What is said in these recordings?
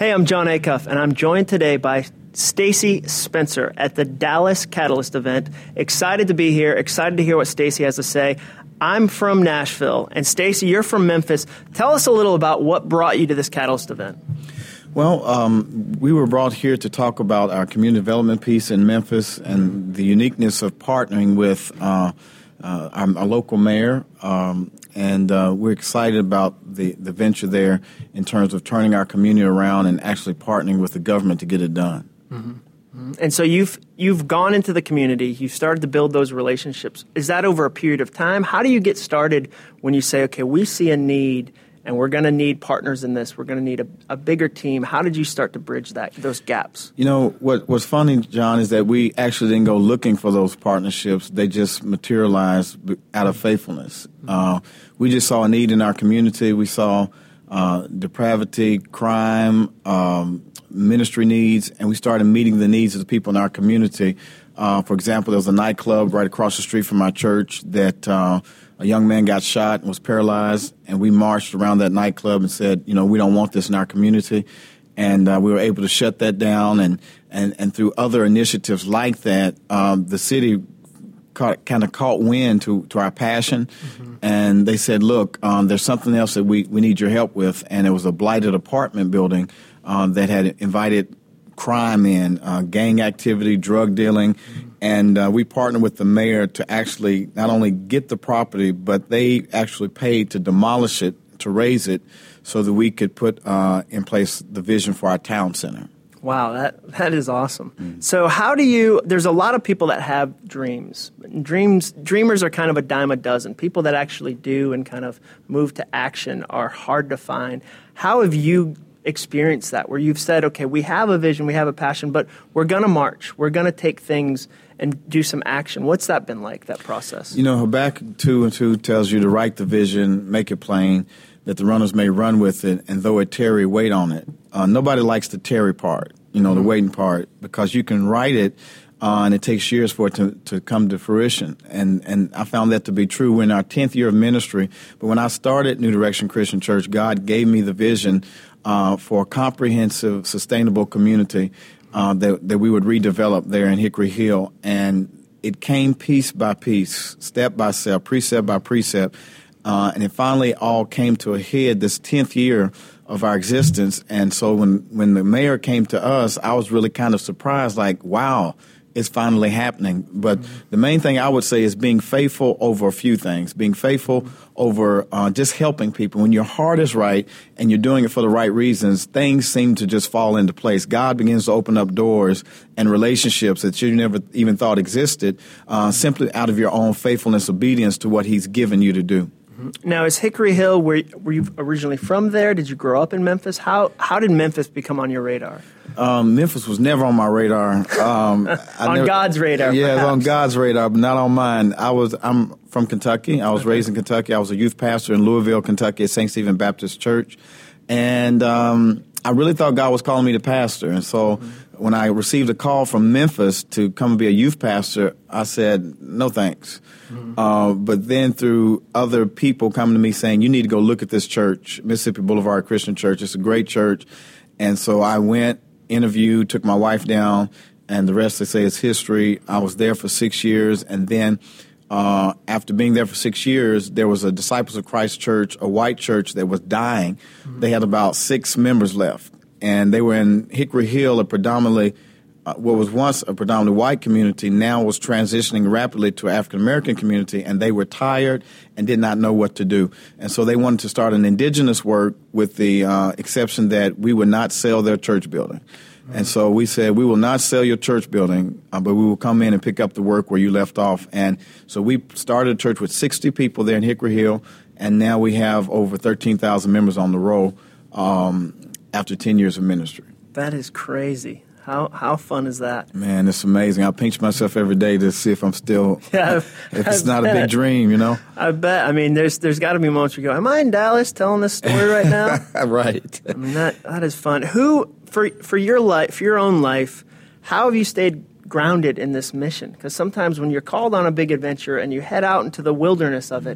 Hey, I'm John Acuff, and I'm joined today by Stacy Spencer at the Dallas Catalyst event. Excited to be here, excited to hear what Stacy has to say. I'm from Nashville, and Stacy, you're from Memphis. Tell us a little about what brought you to this Catalyst event. Well, we were brought here to talk about our community development piece in Memphis and the uniqueness of partnering with our local mayor. And we're excited about the venture there in terms of turning our community around and actually partnering with the government to get it done. Mm-hmm. Mm-hmm. And so you've gone into the community, you've started to build those relationships. Is that over a period of time? How do you get started when you say, okay, we see a need and we're going to need partners in this, we're going to need a bigger team? How did you start to bridge those gaps? You know, what's funny, John, is that we actually didn't go looking for those partnerships. They just materialized out of faithfulness. We just saw a need in our community. We saw depravity, crime, ministry needs, and we started meeting the needs of the people in our community. For example, there was a nightclub right across the street from our church that a young man got shot and was paralyzed, and we marched around that nightclub and said, you know, we don't want this in our community. And we were able to shut that down, and through other initiatives like that, the city kind of caught wind to our passion, and they said, look, there's something else that we need your help with, and it was a blighted apartment building that had invited crime in, gang activity, drug dealing, and we partnered with the mayor to actually not only get the property, but they actually paid to demolish it, to raise it, so that we could put in place the vision for our town center. Wow, that is awesome. So there's a lot of people that have dreams. Dreamers are kind of a dime a dozen. People that actually do and kind of move to action are hard to find. How have you experienced that, where you've said, okay, we have a vision, we have a passion, but we're going to march, we're going to take things and do some action? What's that been like, that process? You know, Habakkuk 2:2 tells you to write the vision, make it plain, that the runners may run with it, and though it tarry, wait on it. Nobody likes the tarry part, the waiting part, because you can write it, and it takes years for it to come to fruition. And I found that to be true. We're in our 10th year of ministry, but when I started New Direction Christian Church, God gave me the vision for a comprehensive, sustainable community that we would redevelop there in Hickory Hill. And it came piece by piece, step by step, precept by precept, and it finally all came to a head this 10th year of our existence. And so when the mayor came to us, I was really kind of surprised, like, wow, it's finally happening. But the main thing I would say is being faithful over a few things, being faithful over just helping people. When your heart is right and you're doing it for the right reasons, things seem to just fall into place. God begins to open up doors and relationships that you never even thought existed, simply out of your own faithfulness, obedience to what he's given you to do. Now, is Hickory Hill, were you originally from there? Did you grow up in Memphis? How did Memphis become on your radar? Memphis was never on my radar. God's radar, yeah, perhaps. It was on God's radar, but not on mine. I'm from Kentucky. I was raised in Kentucky. I was a youth pastor in Louisville, Kentucky at St. Stephen Baptist Church. And I really thought God was calling me to pastor. And so when I received a call from Memphis to come and be a youth pastor, I said, no thanks. But then through other people coming to me saying, you need to go look at this church, Mississippi Boulevard Christian Church. It's a great church. And so I went, interviewed, took my wife down, and the rest, they say, is history. I was there for 6 years. And then after being there for 6 years, there was a Disciples of Christ church, a white church that was dying. They had about 6 members left. And they were in Hickory Hill, a predominantly what was once a predominantly white community now was transitioning rapidly to African-American community, and they were tired and did not know what to do. And so they wanted to start an indigenous work with the exception that we would not sell their church building. And so we said, we will not sell your church building, but we will come in and pick up the work where you left off. And so we started a church with 60 people there in Hickory Hill, and now we have over 13,000 members on the roll after 10 years of ministry. That is crazy. How fun is that? Man, it's amazing. I pinch myself every day to see if I'm still, if it's not a big dream, I bet. I mean, there's got to be moments where you go, am I in Dallas telling this story right now? Right. I mean, that is fun. Who, for your life, for your own life, how have you stayed grounded in this mission? Because sometimes when you're called on a big adventure and you head out into the wilderness of it,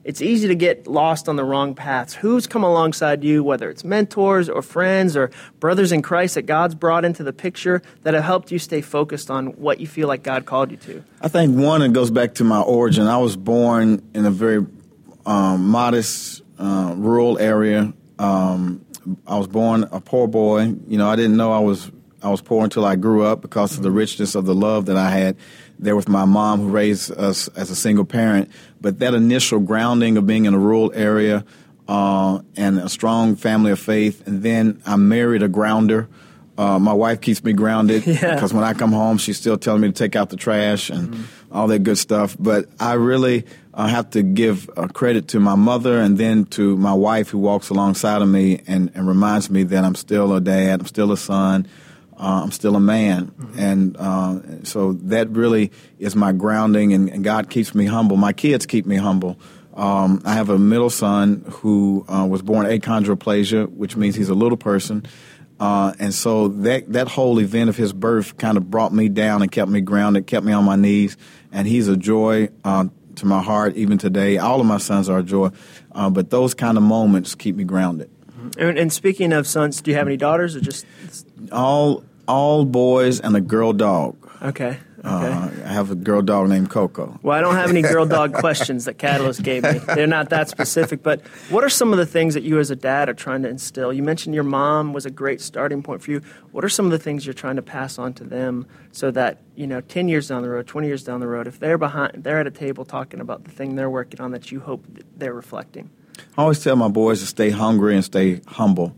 it's easy to get lost on the wrong paths. Who's come alongside you, whether it's mentors or friends or brothers in Christ that God's brought into the picture that have helped you stay focused on what you feel like God called you to? I think one, it goes back to my origin. I was born in a very modest rural area. I was born a poor boy. You know, I didn't know I was poor until I grew up because of the richness of the love that I had there with my mom, who raised us as a single parent. But that initial grounding of being in a rural area and a strong family of faith, and then I married a grounder. My wife keeps me grounded because when I come home, she's still telling me to take out the trash and all that good stuff. But I really have to give credit to my mother and then to my wife, who walks alongside of me and reminds me that I'm still a dad, I'm still a son, I'm still a man. And so that really is my grounding, and God keeps me humble. My kids keep me humble. I have a middle son who was born achondroplasia, which means he's a little person. And so that whole event of his birth kind of brought me down and kept me grounded, kept me on my knees. And he's a joy to my heart even today. All of my sons are a joy. But those kind of moments keep me grounded. And speaking of sons, do you have any daughters or just? All boys and a girl dog. Okay. I have a girl dog named Coco. Well, I don't have any girl dog questions that Catalyst gave me. They're not that specific. But what are some of the things that you as a dad are trying to instill? You mentioned your mom was a great starting point for you. What are some of the things you're trying to pass on to them so that, 10 years down the road, 20 years down the road, if they're at a table talking about the thing they're working on, that you hope they're reflecting? I always tell my boys to stay hungry and stay humble.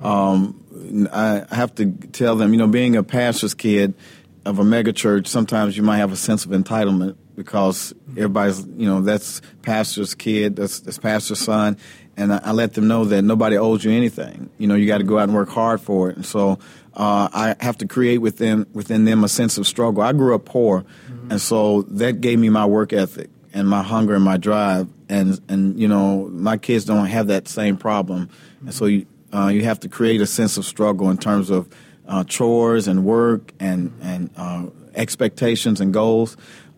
I have to tell them, being a pastor's kid of a mega church, sometimes you might have a sense of entitlement because everybody's, that's pastor's kid, that's pastor's son. And I let them know that nobody owes you anything. You got to go out and work hard for it. And so I have to create within them a sense of struggle. I grew up poor, and so that gave me my work ethic and my hunger and my drive. And my kids don't have that same problem. And so you have to create a sense of struggle in terms of chores and work and expectations and goals.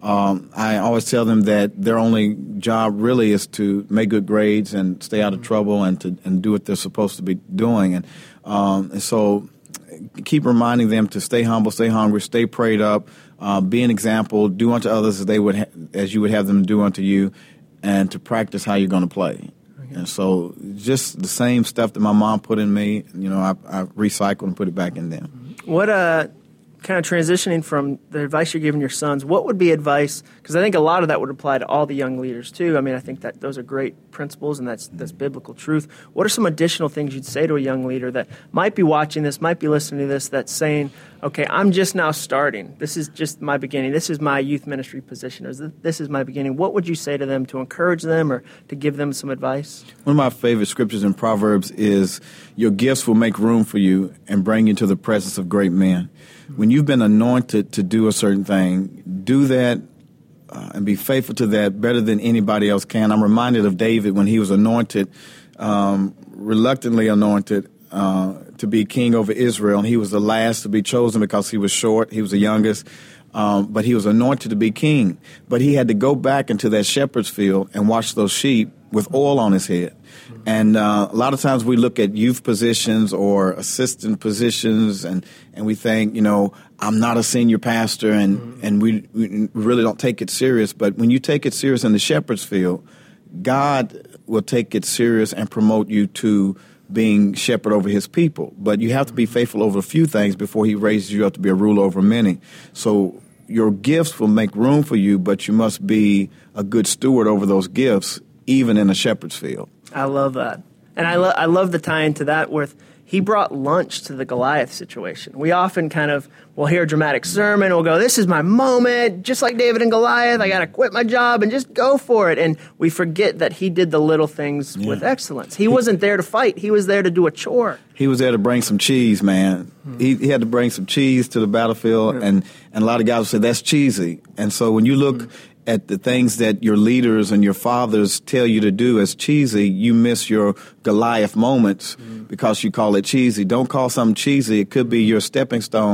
I always tell them that their only job really is to make good grades and stay out of trouble and do what they're supposed to be doing. And so keep reminding them to stay humble, stay hungry, stay prayed up, be an example, do unto others as you would have them do unto you, and to practice how you're going to play. And so just the same stuff that my mom put in me, I recycle and put it back in them. What kind of transitioning from the advice you're giving your sons, what would be advice? Because I think a lot of that would apply to all the young leaders too. I mean, I think that those are great principles and that's biblical truth. What are some additional things you'd say to a young leader that might be watching this, might be listening to this, that's saying, okay, I'm just now starting. This is just my beginning. This is my youth ministry position. Or this is my beginning. What would you say to them to encourage them or to give them some advice? One of my favorite scriptures in Proverbs is, your gifts will make room for you and bring you to the presence of great men. When you've been anointed to do a certain thing, do that and be faithful to that better than anybody else can. I'm reminded of David when he was anointed, reluctantly anointed, to be king over Israel. And he was the last to be chosen because he was short. He was the youngest. But he was anointed to be king. But he had to go back into that shepherd's field and watch those sheep with oil on his head. And a lot of times we look at youth positions or assistant positions and we think, I'm not a senior pastor and we really don't take it serious. But when you take it serious in the shepherd's field, God will take it serious and promote you to being shepherd over his people. But you have to be faithful over a few things before he raises you up to be a ruler over many. So your gifts will make room for you, but you must be a good steward over those gifts, even in a shepherd's field. I love that. And I love the tie into that with he brought lunch to the Goliath situation. We often we'll hear a dramatic sermon, we'll go, this is my moment, just like David and Goliath, I got to quit my job and just go for it. And we forget that he did the little things with excellence. He wasn't there to fight, he was there to do a chore. He was there to bring some cheese, man. He had to bring some cheese to the battlefield, and a lot of guys would say, that's cheesy. And so when you look at the things that your leaders and your fathers tell you to do as cheesy, you miss your Goliath moments because you call it cheesy. Don't call something cheesy. It could be your stepping stone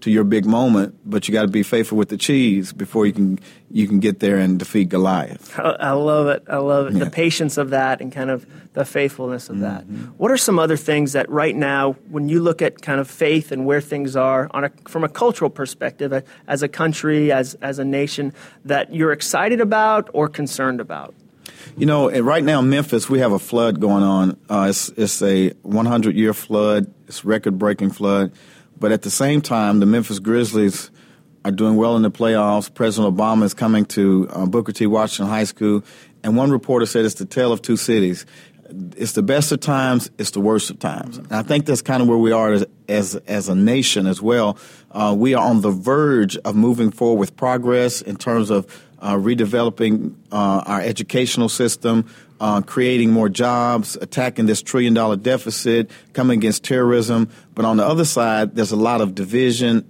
to your big moment, but you got to be faithful with the cheese before you can get there and defeat Goliath. I love it. I love it. Yeah. The patience of that and kind of the faithfulness of that. What are some other things that right now, when you look at kind of faith and where things are from a cultural perspective, as a country, as a nation, that you're excited about or concerned about? You know, right now in Memphis, we have a flood going on. It's a 100-year flood. It's a record-breaking flood. But at the same time, the Memphis Grizzlies are doing well in the playoffs. President Obama is coming to Booker T. Washington High School. And one reporter said it's the tale of two cities. It's the best of times. It's the worst of times. And I think that's kind of where we are as a nation as well. We are on the verge of moving forward with progress in terms of redeveloping our educational system, creating more jobs, attacking this $1 trillion deficit, coming against terrorism. But on the other side, there's a lot of division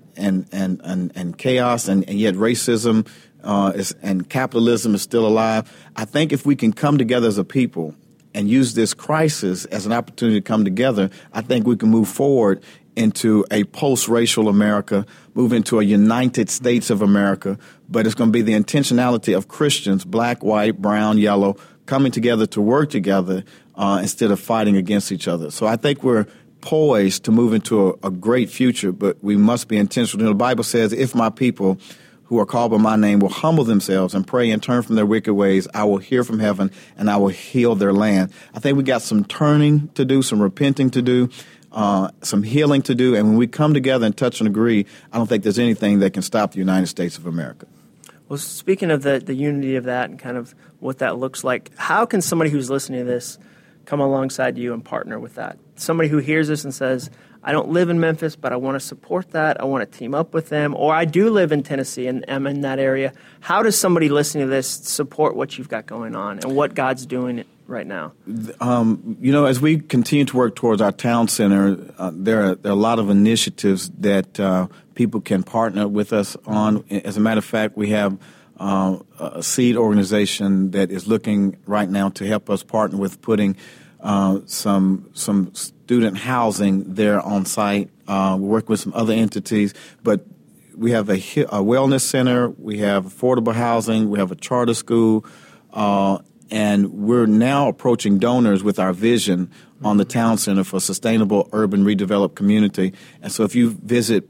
and chaos, and yet racism and capitalism is still alive. I think if we can come together as a people and use this crisis as an opportunity to come together, I think we can move forward into a post-racial America, move into a United States of America. But it's going to be the intentionality of Christians, black, white, brown, yellow, coming together to work together instead of fighting against each other. So I think we're poised to move into a great future, but we must be intentional. The Bible says, if my people who are called by my name will humble themselves and pray and turn from their wicked ways, I will hear from heaven and I will heal their land. I think we got some turning to do, some repenting to do, some healing to do. And when we come together and touch and agree, I don't think there's anything that can stop the United States of America. Well, speaking of the unity of that and kind of what that looks like, how can somebody who's listening to this come alongside you and partner with that? Somebody who hears this and says, I don't live in Memphis, but I want to support that. I want to team up with them. Or I do live in Tennessee and I'm in that area. How does somebody listening to this support what you've got going on and what God's doing right now? You know, as we continue to work towards our town center, there are a lot of initiatives that people can partner with us on. As a matter of fact, we have a seed organization that is looking right now to help us partner with putting some student housing there on site. We work with some other entities, but we have a wellness center, we have affordable housing, we have a charter school, and we're now approaching donors with our vision on the town center for sustainable urban redeveloped community. And so if you visit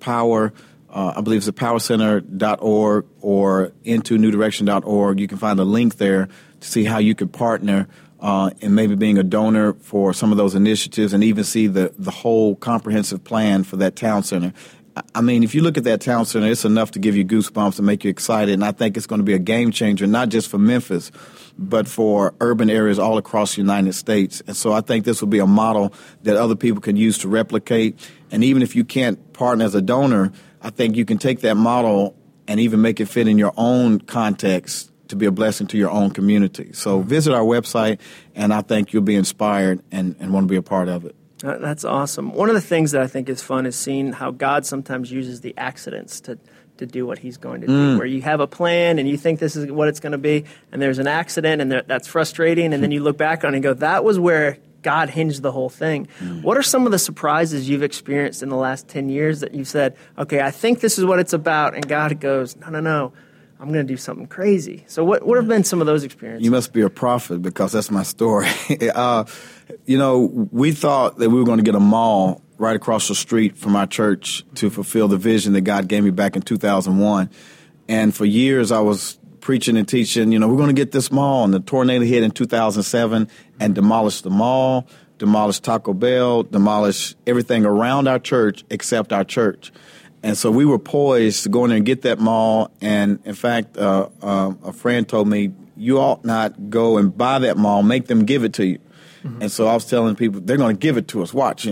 I believe it's at powercenter.org or intonewdirection.org, you can find a link there to see how you could partner and maybe being a donor for some of those initiatives and even see the whole comprehensive plan for that town center. I mean, if you look at that town center, it's enough to give you goosebumps and make you excited. And I think it's going to be a game changer, not just for Memphis, but for urban areas all across the United States. And so I think this will be a model that other people can use to replicate. And even if you can't partner as a donor, I think you can take that model and even make it fit in your own context to be a blessing to your own community. So visit our website, and I think you'll be inspired and want to be a part of it. That's awesome. One of the things that I think is fun is seeing how God sometimes uses the accidents to do what he's going to do, where you have a plan and you think this is what it's going to be, and there's an accident, and that's frustrating, and then you look back on it and go, that was where God hinged the whole thing. What are some of the surprises you've experienced in the last 10 years that you've said, okay, I think this is what it's about, and God goes, no, I'm going to do something crazy. So what have been some of those experiences? You must be a prophet because that's my story. You know, we thought that we were going to get a mall right across the street from our church to fulfill the vision that God gave me back in 2001. And for years I was preaching and teaching, we're going to get this mall. And the tornado hit in 2007 and demolished the mall, demolished Taco Bell, demolished everything around our church except our church. And so we were poised to go in there and get that mall. And in fact, a friend told me, you ought not go and buy that mall, make them give it to you. Mm-hmm. And so I was telling people, they're going to give it to us, watch,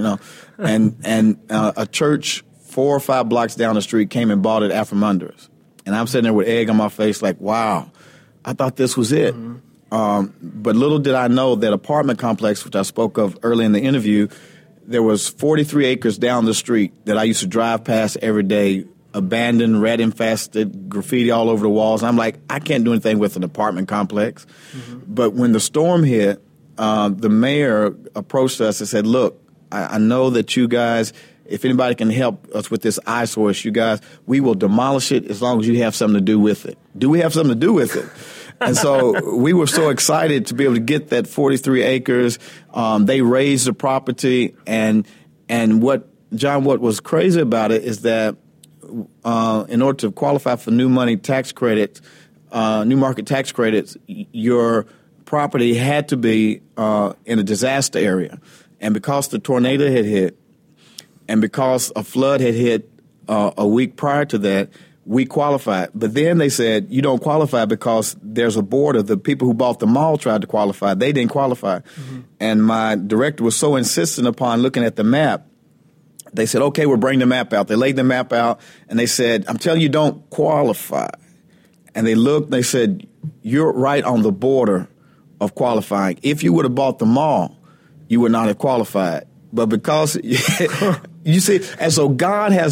And a church 4 or 5 blocks down the street came and bought it out from under us. And I'm sitting there with egg on my face like, wow, I thought this was it. Mm-hmm. But little did I know that apartment complex, which I spoke of early in the interview, there was 43 acres down the street that I used to drive past every day, abandoned, rat-infested, graffiti all over the walls. And I'm like, I can't do anything with an apartment complex. Mm-hmm. But when the storm hit, the mayor approached us and said, look, I know that you guys, if anybody can help us with this eyesore issue, guys, we will demolish it as long as you have something to do with it. Do we have something to do with it? And so we were so excited to be able to get that 43 acres. They raised the property, and what was crazy about it is that in order to qualify for new market tax credits, your property had to be in a disaster area. And because the tornado had hit, and because a flood had hit a week prior to that, we qualified. But then they said, you don't qualify because there's a border. The people who bought the mall tried to qualify. They didn't qualify. Mm-hmm. And my director was so insistent upon looking at the map. They said, okay, we'll bring the map out. They laid the map out, and they said, I'm telling you, don't qualify. And they looked, they said, you're right on the border of qualifying. If you would have bought the mall, you would not have qualified. But because you see, and so God has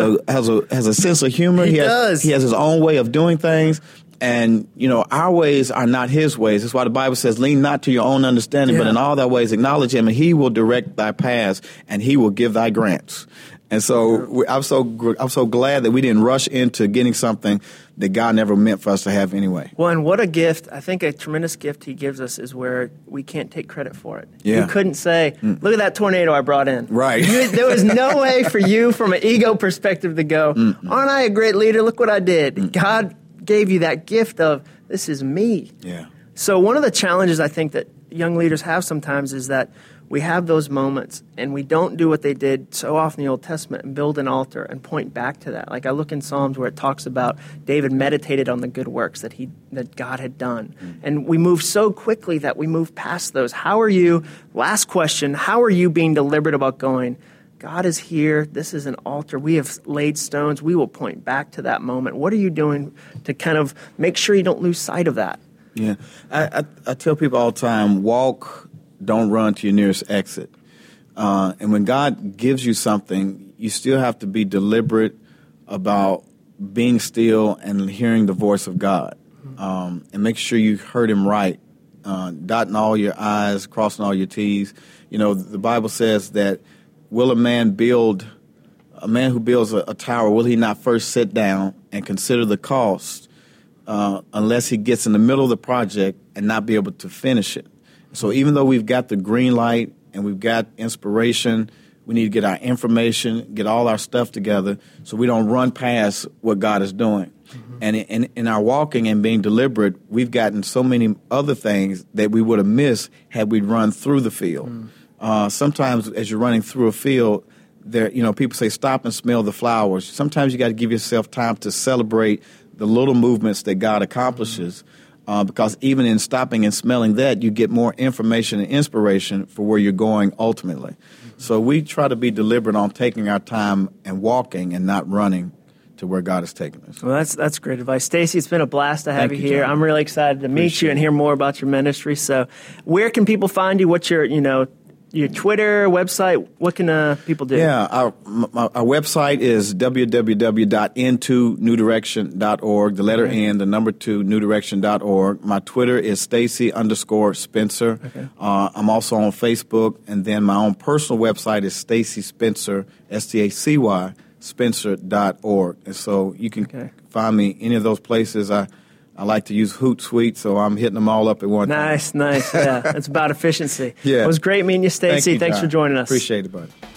a sense of humor. He has his own way of doing things. And, our ways are not his ways. That's why the Bible says, lean not to your own understanding, but in all thy ways acknowledge him, and he will direct thy paths, and he will give thy grants. And so I'm so glad that we didn't rush into getting something that God never meant for us to have anyway. Well, and what a gift. I think a tremendous gift he gives us is where we can't take credit for it. Yeah. You couldn't say, look at that tornado I brought in. Right. There was no way for you from an ego perspective to go, aren't I a great leader? Look what I did. God gave you that gift of, this is me. Yeah. So one of the challenges I think that young leaders have sometimes is that we have those moments and we don't do what they did so often in the Old Testament and build an altar and point back to that. Like I look in Psalms where it talks about David meditated on the good works that God had done. And we move so quickly that we move past those. Last question, how are you being deliberate about going, God is here, this is an altar, we have laid stones, we will point back to that moment. What are you doing to kind of make sure you don't lose sight of that? Yeah, I tell people all the time, walk, don't run to your nearest exit. And when God gives you something, you still have to be deliberate about being still and hearing the voice of God. And make sure you heard him right, dotting all your I's, crossing all your T's. The Bible says that will a man who builds a tower, will he not first sit down and consider the cost unless he gets in the middle of the project and not be able to finish it? So even though we've got the green light and we've got inspiration, we need to get our information, get all our stuff together so we don't run past what God is doing. Mm-hmm. And in our walking and being deliberate, we've gotten so many other things that we would have missed had we run through the field. Mm-hmm. Sometimes as you're running through a field, people say stop and smell the flowers. Sometimes you got to give yourself time to celebrate the little movements that God accomplishes. Mm-hmm. Because even in stopping and smelling that, you get more information and inspiration for where you're going ultimately. Mm-hmm. So we try to be deliberate on taking our time and walking and not running to where God has taken us. Well, that's great advice. Stacey, it's been a blast to have you here. John. I'm really excited to meet you and hear more about your ministry. So where can people find you? What's your Twitter, website? What can people do? Yeah, our website is www.n2newdirection.org, the letter N, the number 2, newdirection.org. My Twitter is Stacy_Spencer. Okay. I'm also on Facebook, and then my own personal website is Stacy Spencer, STACY, Spencer.org. And so you can find me any of those places. I like to use Hootsuite, so I'm hitting them all up at one time. Nice. Yeah, it's about efficiency. Yeah. It was great meeting you, Stacey. Thanks for joining us. Appreciate it, bud.